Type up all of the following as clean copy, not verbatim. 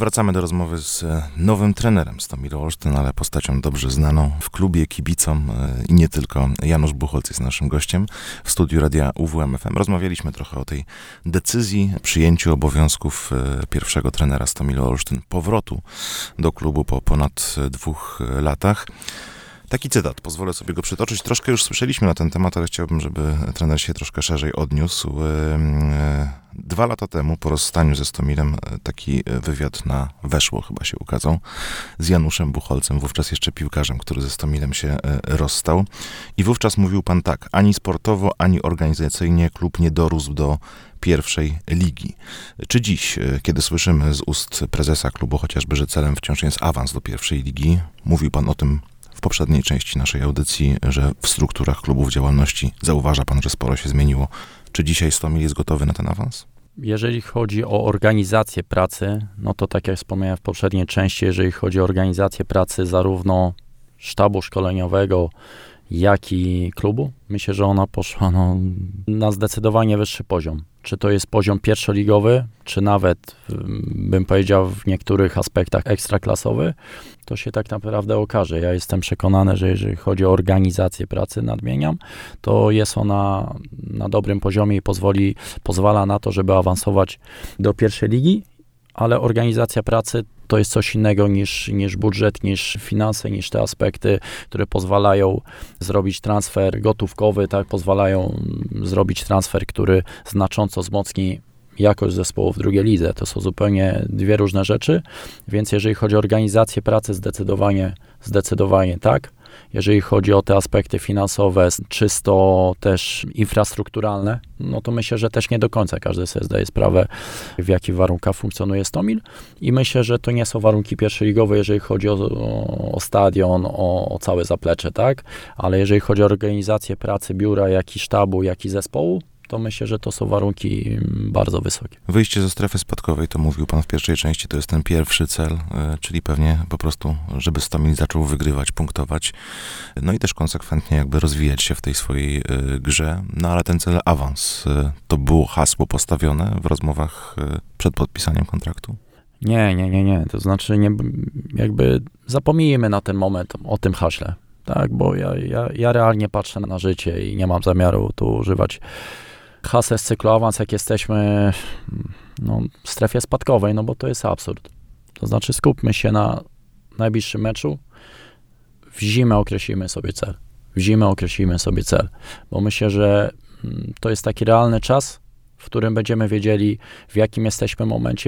Wracamy do rozmowy z nowym trenerem Stomil Olsztyn, ale postacią dobrze znaną w klubie, kibicom i nie tylko. Janusz Buchholz jest naszym gościem w studiu Radia UWM FM. Rozmawialiśmy trochę o tej decyzji, przyjęciu obowiązków pierwszego trenera Stomilu Olsztyn, powrotu do klubu po ponad 2 latach. Taki cytat, pozwolę sobie go przytoczyć. Troszkę już słyszeliśmy na ten temat, ale chciałbym, żeby trener się troszkę szerzej odniósł. 2 lata temu, po rozstaniu ze Stomilem, taki wywiad na Weszło chyba się ukazał, z Januszem Buchholzem, wówczas jeszcze piłkarzem, który ze Stomilem się rozstał. I wówczas mówił pan tak: ani sportowo, ani organizacyjnie klub nie dorósł do pierwszej ligi. Czy dziś, kiedy słyszymy z ust prezesa klubu chociażby, że celem wciąż jest awans do pierwszej ligi, mówił pan o tym w poprzedniej części naszej audycji, że w strukturach klubów działalności zauważa pan, że sporo się zmieniło. Czy dzisiaj Stomil jest gotowy na ten awans? Jeżeli chodzi o organizację pracy, no to tak jak wspomniałem w poprzedniej części, jeżeli chodzi o organizację pracy zarówno sztabu szkoleniowego, jak i klubu, myślę, że ona poszła na zdecydowanie wyższy poziom. Czy to jest poziom pierwszoligowy, czy nawet, bym powiedział, w niektórych aspektach ekstraklasowy, to się tak naprawdę okaże. Ja jestem przekonany, że jeżeli chodzi o organizację pracy, nadmieniam, to jest ona na dobrym poziomie i pozwala na to, żeby awansować do pierwszej ligi, ale organizacja pracy to jest coś innego niż budżet, niż finanse, niż te aspekty, które pozwalają zrobić transfer gotówkowy, tak, pozwalają zrobić transfer, który znacząco wzmocni jakość zespołu w drugiej lidze. To są zupełnie 2 różne rzeczy, więc jeżeli chodzi o organizację pracy, zdecydowanie tak. Jeżeli chodzi o te aspekty finansowe, czysto też infrastrukturalne, no to myślę, że też nie do końca każdy sobie zdaje sprawę, w jakich warunkach funkcjonuje Stomil i myślę, że to nie są warunki pierwszoligowe, jeżeli chodzi o stadion, o całe zaplecze, tak? Ale jeżeli chodzi o organizację pracy biura, jak i sztabu, jak i zespołu, to myślę, że to są warunki bardzo wysokie. Wyjście ze strefy spadkowej, to mówił pan w pierwszej części, to jest ten pierwszy cel, czyli pewnie po prostu, żeby Stomil zaczął wygrywać, punktować, no i też konsekwentnie jakby rozwijać się w tej swojej grze, no ale ten cel awans, to było hasło postawione w rozmowach przed podpisaniem kontraktu? Nie, to znaczy jakby zapomnijmy na ten moment o tym haśle, tak, bo ja realnie patrzę na życie i nie mam zamiaru tu używać hasła z cyklu awans, jak jesteśmy w strefie spadkowej, no bo to jest absurd. To znaczy skupmy się na najbliższym meczu, w zimę określimy sobie cel, bo myślę, że to jest taki realny czas, w którym będziemy wiedzieli, w jakim jesteśmy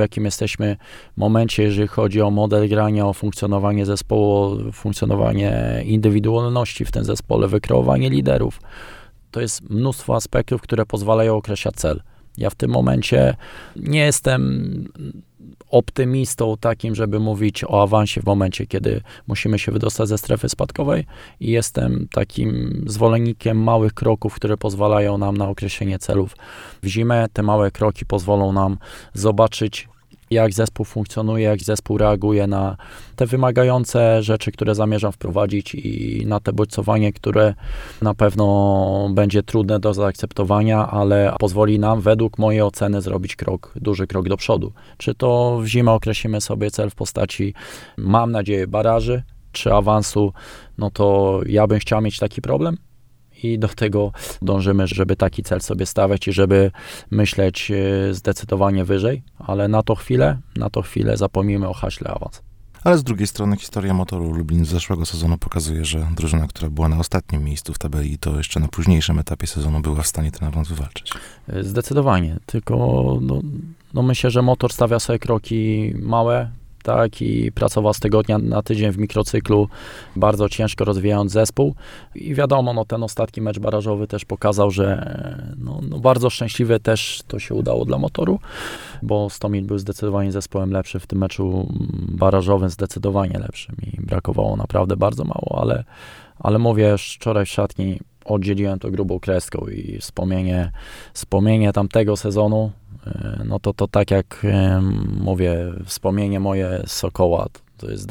momencie, jeżeli chodzi o model grania, o funkcjonowanie zespołu, funkcjonowanie indywidualności w tym zespole, wykreowanie liderów. To jest mnóstwo aspektów, które pozwalają określać cel. Ja w tym momencie nie jestem optymistą takim, żeby mówić o awansie w momencie, kiedy musimy się wydostać ze strefy spadkowej i jestem takim zwolennikiem małych kroków, które pozwalają nam na określenie celów w zimę. Te małe kroki pozwolą nam zobaczyć, jak zespół funkcjonuje, jak zespół reaguje na te wymagające rzeczy, które zamierzam wprowadzić i na te bodźcowanie, które na pewno będzie trudne do zaakceptowania, ale pozwoli nam według mojej oceny zrobić duży krok do przodu. Czy to w zimę określimy sobie cel w postaci, mam nadzieję, baraży, czy awansu, no to ja bym chciał mieć taki problem. I do tego dążymy, żeby taki cel sobie stawiać i żeby myśleć zdecydowanie wyżej, ale na tą chwilę zapomnijmy o haśle awans. Ale z drugiej strony historia Motoru Lublin z zeszłego sezonu pokazuje, że drużyna, która była na ostatnim miejscu w tabeli, to jeszcze na późniejszym etapie sezonu była w stanie ten awans wywalczyć. Zdecydowanie, tylko myślę, że Motor stawia sobie kroki małe, tak, i pracował z tygodnia na tydzień w mikrocyklu, bardzo ciężko rozwijając zespół i wiadomo, ten ostatni mecz barażowy też pokazał, że bardzo szczęśliwie też to się udało dla Motoru, bo Stomil był zdecydowanie zespołem lepszy w tym meczu barażowym, zdecydowanie lepszym i brakowało naprawdę bardzo mało, ale mówię, wczoraj w szatni oddzieliłem to grubą kreską i wspomnienie tamtego sezonu, no to tak jak mówię, wspomnienie moje z Sokoła, to jest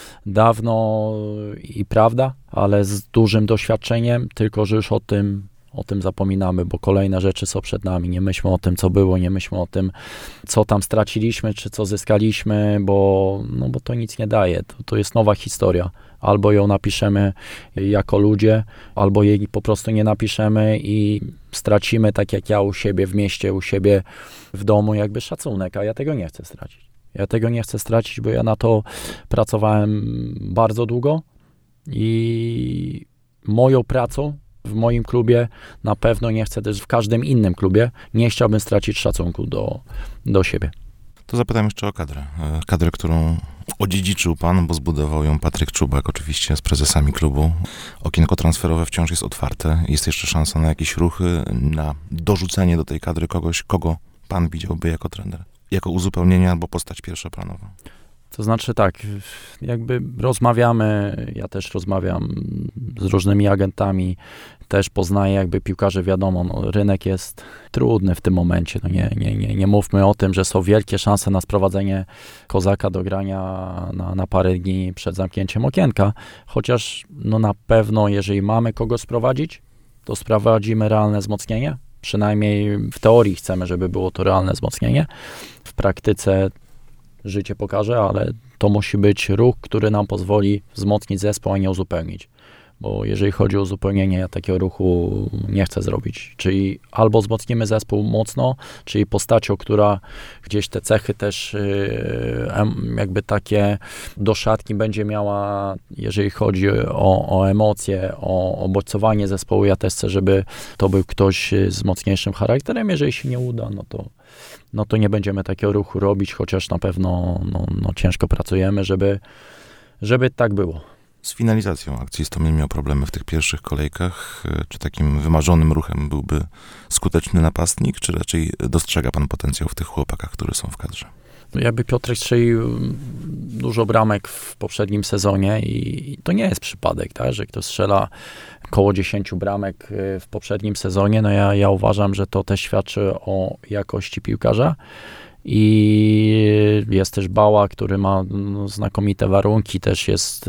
dawno i prawda, ale z dużym doświadczeniem, tylko że już O tym zapominamy, bo kolejne rzeczy są przed nami. Nie myślmy o tym, co było, nie myślmy o tym, co tam straciliśmy, czy co zyskaliśmy, bo to nic nie daje. To jest nowa historia. Albo ją napiszemy jako ludzie, albo jej po prostu nie napiszemy i stracimy, tak jak ja u siebie w mieście, u siebie w domu, jakby szacunek, a ja tego nie chcę stracić. Ja tego nie chcę stracić, bo ja na to pracowałem bardzo długo i moją pracą w moim klubie, na pewno nie chcę też w każdym innym klubie, nie chciałbym stracić szacunku do siebie. To zapytam jeszcze o kadrę. Kadrę, którą odziedziczył pan, bo zbudował ją Patryk Czubak, oczywiście z prezesami klubu. Okienko transferowe wciąż jest otwarte. Jest jeszcze szansa na jakieś ruchy, na dorzucenie do tej kadry kogoś, kogo pan widziałby jako trener? Jako uzupełnienie albo postać pierwszoplanową? To znaczy tak, jakby rozmawiamy, ja też rozmawiam z różnymi agentami, też poznaję jakby piłkarzy, wiadomo, rynek jest trudny w tym momencie, nie mówmy o tym, że są wielkie szanse na sprowadzenie Kozaka do grania na parę dni przed zamknięciem okienka, chociaż na pewno jeżeli mamy kogo sprowadzić, to sprowadzimy realne wzmocnienie, przynajmniej w teorii chcemy, żeby było to realne wzmocnienie, w praktyce życie pokaże, ale to musi być ruch, który nam pozwoli wzmocnić zespół, a nie uzupełnić. Bo jeżeli chodzi o uzupełnienie, ja takiego ruchu nie chcę zrobić. Czyli albo wzmocnimy zespół mocno, czyli postacią, która gdzieś te cechy też jakby takie do szatni będzie miała, jeżeli chodzi o emocje, o bodźcowanie zespołu. Ja też chcę, żeby to był ktoś z mocniejszym charakterem. Jeżeli się nie uda, no to nie będziemy takiego ruchu robić, chociaż na pewno ciężko pracujemy, żeby tak było. Z finalizacją akcji Stomil miał problemy w tych pierwszych kolejkach. Czy takim wymarzonym ruchem byłby skuteczny napastnik, czy raczej dostrzega pan potencjał w tych chłopakach, które są w kadrze? Jakby Piotrek strzelił dużo bramek w poprzednim sezonie i to nie jest przypadek, tak, że ktoś strzela około 10 bramek w poprzednim sezonie. Ja uważam, że to też świadczy o jakości piłkarza. I jest też Bała, który ma znakomite warunki, też jest,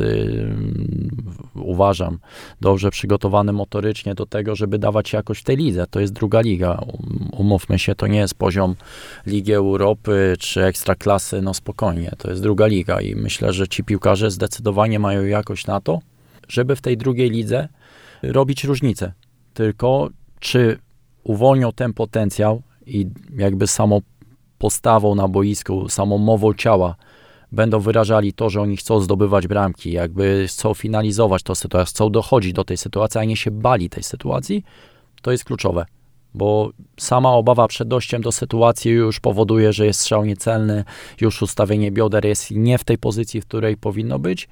uważam, dobrze przygotowany motorycznie do tego, żeby dawać jakość w tej lidze. To jest druga liga. Umówmy się, to nie jest poziom Ligi Europy czy Ekstraklasy, spokojnie. To jest druga liga i myślę, że ci piłkarze zdecydowanie mają jakość na to, żeby w tej drugiej lidze robić różnicę. Tylko czy uwolnią ten potencjał i jakby samo postawą na boisku, samą mową ciała będą wyrażali to, że oni chcą zdobywać bramki, jakby chcą finalizować tę sytuację, chcą dochodzić do tej sytuacji, a nie się bali tej sytuacji, to jest kluczowe. Bo sama obawa przed dojściem do sytuacji już powoduje, że jest strzał niecelny, już ustawienie bioder jest nie w tej pozycji, w której powinno być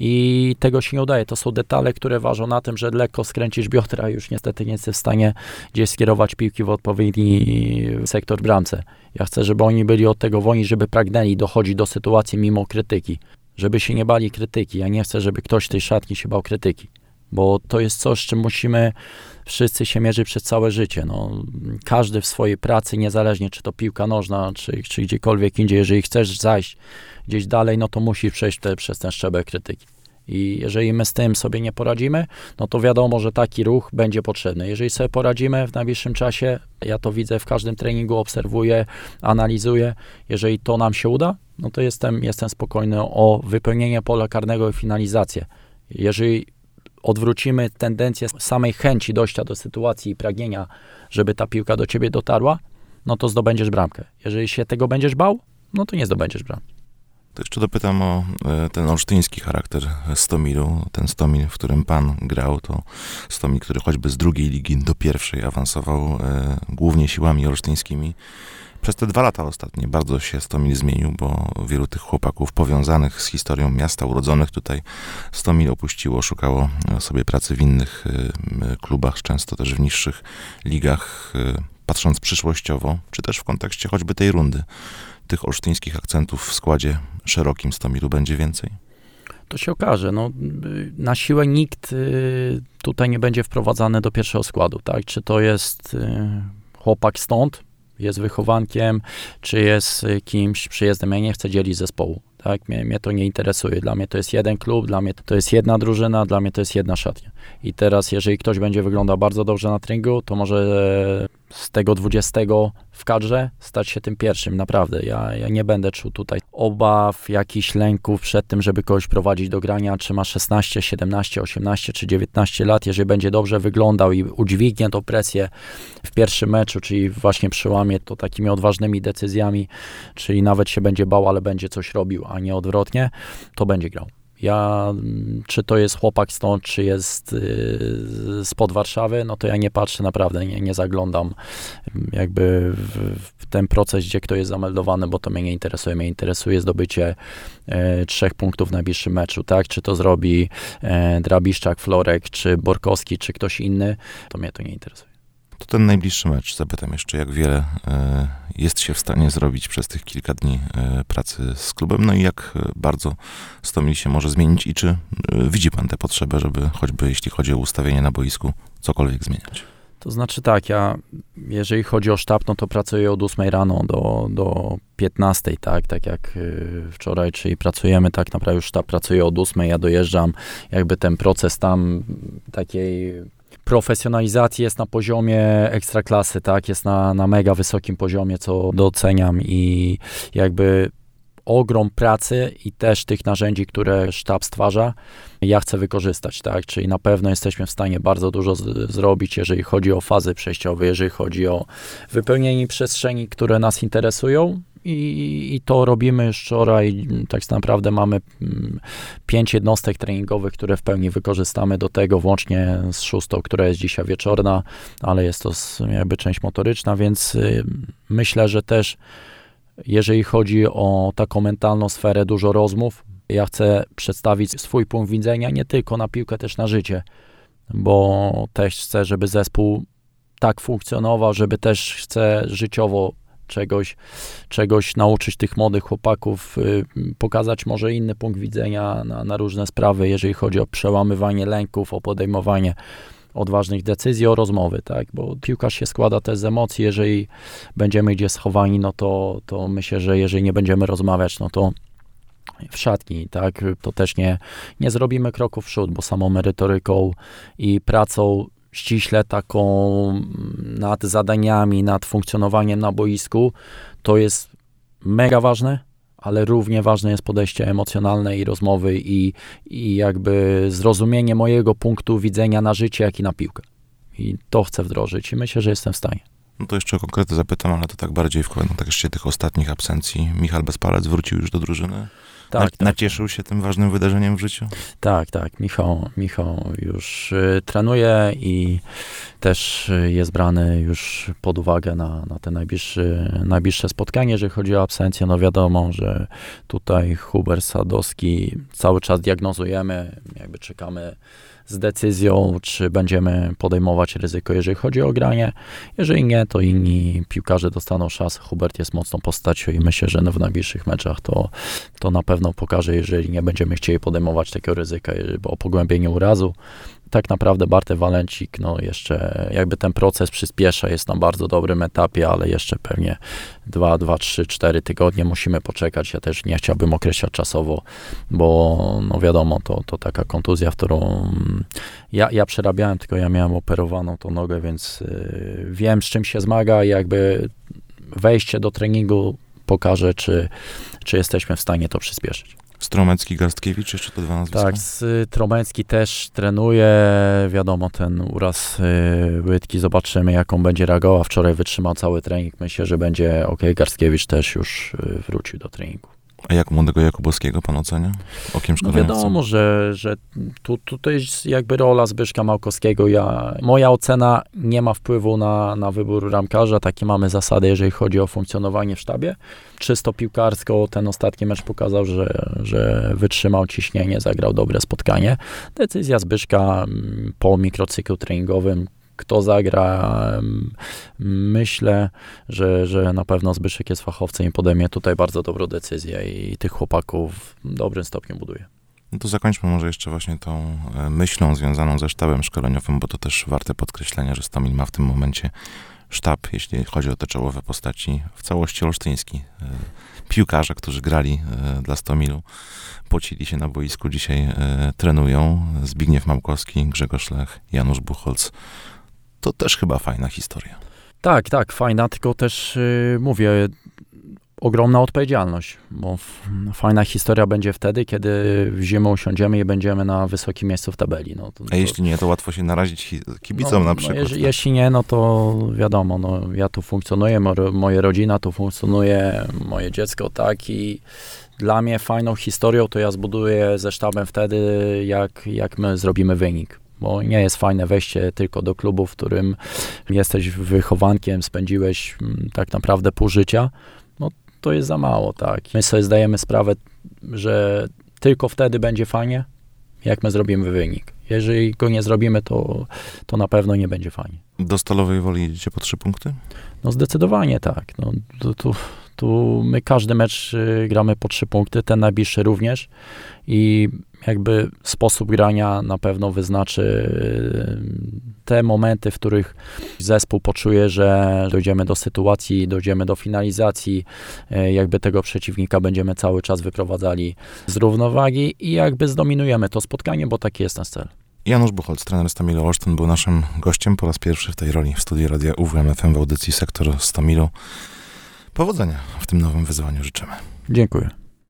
i tego się nie udaje. To są detale, które ważą na tym, że lekko skręcisz biodra, już niestety nie jesteś w stanie gdzieś skierować piłki w odpowiedni sektor bramce. Ja chcę, żeby oni byli od tego wolni, żeby pragnęli dochodzić do sytuacji mimo krytyki, żeby się nie bali krytyki. Ja nie chcę, żeby ktoś w tej szatni się bał krytyki. Bo to jest coś, z czym musimy wszyscy się mierzyć przez całe życie. Każdy w swojej pracy, niezależnie czy to piłka nożna, czy gdziekolwiek indziej, jeżeli chcesz zajść gdzieś dalej, to musisz przejść przez ten szczebel krytyki. I jeżeli my z tym sobie nie poradzimy, to wiadomo, że taki ruch będzie potrzebny. Jeżeli sobie poradzimy w najbliższym czasie, ja to widzę w każdym treningu, obserwuję, analizuję. Jeżeli to nam się uda, to jestem spokojny o wypełnienie pola karnego i finalizację. Jeżeli odwrócimy tendencję samej chęci dojścia do sytuacji i pragnienia, żeby ta piłka do ciebie dotarła, to zdobędziesz bramkę. Jeżeli się tego będziesz bał, to nie zdobędziesz bramki. To jeszcze dopytam o ten olsztyński charakter Stomilu. Ten Stomil, w którym pan grał, to Stomil, który choćby z drugiej ligi do pierwszej awansował głównie siłami olsztyńskimi. Przez te 2 lata ostatnie bardzo się Stomil zmienił, bo wielu tych chłopaków powiązanych z historią miasta, urodzonych tutaj, Stomil opuściło, szukało sobie pracy w innych klubach, często też w niższych ligach. Patrząc przyszłościowo, czy też w kontekście choćby tej rundy, tych olsztyńskich akcentów w składzie szerokim Stomilu będzie więcej? To się okaże. Na siłę nikt tutaj nie będzie wprowadzany do pierwszego składu, tak? Czy to jest chłopak stąd, jest wychowankiem, czy jest kimś przyjezdem. Ja nie chcę dzielić zespołu. Tak, mnie to nie interesuje. Dla mnie to jest jeden klub, dla mnie to jest jedna drużyna, dla mnie to jest jedna szatnia. I teraz, jeżeli ktoś będzie wyglądał bardzo dobrze na treningu, to może z tego 20 w kadrze stać się tym pierwszym, naprawdę. Ja nie będę czuł tutaj obaw, jakichś lęków przed tym, żeby kogoś prowadzić do grania, czy ma 16, 17, 18 czy 19 lat. Jeżeli będzie dobrze wyglądał i udźwignie tą presję w pierwszym meczu, czyli właśnie przełamie to takimi odważnymi decyzjami, czyli nawet się będzie bał, ale będzie coś robił, a nie odwrotnie, to będzie grał. Czy to jest chłopak stąd, czy jest spod Warszawy, no to ja nie patrzę naprawdę, nie zaglądam jakby w ten proces, gdzie kto jest zameldowany, bo to mnie nie interesuje. Mnie interesuje zdobycie 3 punktów w najbliższym meczu, tak? Czy to zrobi Drabiszczak, Florek, czy Borkowski, czy ktoś inny, to mnie to nie interesuje. To ten najbliższy mecz, zapytam jeszcze, jak wiele jest się w stanie zrobić przez tych kilka dni pracy z klubem, no i jak bardzo Stomil się może zmienić i czy widzi pan tę potrzebę, żeby choćby jeśli chodzi o ustawienie na boisku, cokolwiek zmieniać? To znaczy tak, jeżeli chodzi o sztab, no to pracuję od 8 rano do 15, tak jak wczoraj, czyli pracujemy tak naprawdę, już sztab pracuje od 8, ja dojeżdżam, jakby ten proces tam takiej profesjonalizacji jest na poziomie ekstraklasy, tak, jest na mega wysokim poziomie, co doceniam i jakby ogrom pracy i też tych narzędzi, które sztab stwarza, ja chcę wykorzystać, tak, czyli na pewno jesteśmy w stanie bardzo dużo zrobić, jeżeli chodzi o fazy przejściowe, jeżeli chodzi o wypełnienie przestrzeni, które nas interesują. I to robimy już wczoraj. Tak naprawdę mamy 5 jednostek treningowych, które w pełni wykorzystamy do tego, włącznie z 6, która jest dzisiaj wieczorna, ale jest to jakby część motoryczna, więc myślę, że też jeżeli chodzi o taką mentalną sferę, dużo rozmów. Ja chcę przedstawić swój punkt widzenia nie tylko na piłkę, też na życie, bo też chcę, żeby zespół tak funkcjonował, żeby też chcę życiowo czegoś nauczyć tych młodych chłopaków, pokazać może inny punkt widzenia na różne sprawy, jeżeli chodzi o przełamywanie lęków, o podejmowanie odważnych decyzji, o rozmowy, tak, bo piłkarz się składa też z emocji, jeżeli będziemy gdzieś schowani, no to myślę, że jeżeli nie będziemy rozmawiać, no to w szatni, tak, to też nie zrobimy kroku w przód, bo samą merytoryką i pracą ściśle taką nad zadaniami, nad funkcjonowaniem na boisku, to jest mega ważne, ale równie ważne jest podejście emocjonalne i rozmowy i jakby zrozumienie mojego punktu widzenia na życie, jak i na piłkę. I to chcę wdrożyć i myślę, że jestem w stanie. No to jeszcze o konkrety zapytam, ale to tak bardziej w kontekście tych ostatnich absencji. Michał Bezpalec wrócił już do drużyny? Tak. Nacieszył się tym ważnym wydarzeniem w życiu? Tak. Michał już trenuje i też jest brany już pod uwagę na te najbliższe spotkanie, jeżeli chodzi o absencję. No wiadomo, że tutaj Hubert Sadowski cały czas diagnozujemy, jakby czekamy z decyzją, czy będziemy podejmować ryzyko, jeżeli chodzi o granie. Jeżeli nie, to inni piłkarze dostaną szansę. Hubert jest mocną postacią i myślę, że w najbliższych meczach to na pewno pokaże, jeżeli nie będziemy chcieli podejmować takiego ryzyka o pogłębieniu urazu. Tak naprawdę Bartek Walencik, no jeszcze jakby ten proces przyspiesza, jest na bardzo dobrym etapie, ale jeszcze pewnie 2, 3, 4 tygodnie musimy poczekać. Ja też nie chciałbym określać czasowo, bo no wiadomo, to taka kontuzja, w którą ja przerabiałem, tylko ja miałem operowaną tą nogę, więc wiem, z czym się zmaga i jakby wejście do treningu pokaże, czy jesteśmy w stanie to przyspieszyć. Stromecki, Garstkiewicz, jeszcze te 2 nazwiska? Tak, Stromecki też trenuje, wiadomo, ten uraz łydki, zobaczymy, jak on będzie reagował. Wczoraj wytrzymał cały trening, myślę, że będzie ok. Garstkiewicz też już wrócił do treningu. A jak młodego Jakubowskiego pan ocenia? Okiem szkoleniowcem? No wiadomo, że to jest jakby rola Zbyszka Małkowskiego. Moja ocena nie ma wpływu na wybór ramkarza. Takie mamy zasady, jeżeli chodzi o funkcjonowanie w sztabie. Czysto piłkarsko ten ostatni mecz pokazał, że wytrzymał ciśnienie, zagrał dobre spotkanie. Decyzja Zbyszka po mikrocyklu treningowym, kto zagra, myślę, że na pewno Zbyszek jest fachowcem i podejmie tutaj bardzo dobrą decyzję i tych chłopaków w dobrym stopniu buduje. No to zakończmy może jeszcze właśnie tą myślą związaną ze sztabem szkoleniowym, bo to też warte podkreślenia, że Stomil ma w tym momencie sztab, jeśli chodzi o te czołowe postaci, w całości olsztyński. Piłkarze, którzy grali dla Stomilu, pocili się na boisku, dzisiaj trenują. Zbigniew Małkowski, Grzegorz Lech, Janusz Buchholz. To też chyba fajna historia. Tak, fajna, tylko też mówię, ogromna odpowiedzialność, bo fajna historia będzie wtedy, kiedy w zimę usiądziemy i będziemy na wysokim miejscu w tabeli. A jeśli nie, to łatwo się narazić kibicom na przykład. Jeśli nie, no to wiadomo, ja tu funkcjonuję, moja rodzina tu funkcjonuje, moje dziecko, tak, i dla mnie fajną historią to ja zbuduję ze sztabem wtedy, jak my zrobimy wynik. Bo nie jest fajne wejście tylko do klubu, w którym jesteś wychowankiem, spędziłeś tak naprawdę pół życia. No to jest za mało, tak. My sobie zdajemy sprawę, że tylko wtedy będzie fajnie, jak my zrobimy wynik. Jeżeli go nie zrobimy, to na pewno nie będzie fajnie. Do Stalowej Woli jedziecie po 3 punkty? No zdecydowanie tak. No, tu my każdy mecz gramy po 3 punkty, ten najbliższy również i jakby sposób grania na pewno wyznaczy te momenty, w których zespół poczuje, że dojdziemy do sytuacji, dojdziemy do finalizacji, jakby tego przeciwnika będziemy cały czas wyprowadzali z równowagi i jakby zdominujemy to spotkanie, bo taki jest nasz cel. Janusz Buchholz, trener Stomilu Olsztyn, był naszym gościem po raz pierwszy w tej roli w studiu Radia UWM FM w audycji Sektor Stomilu. Powodzenia w tym nowym wyzwaniu życzymy. Dziękuję.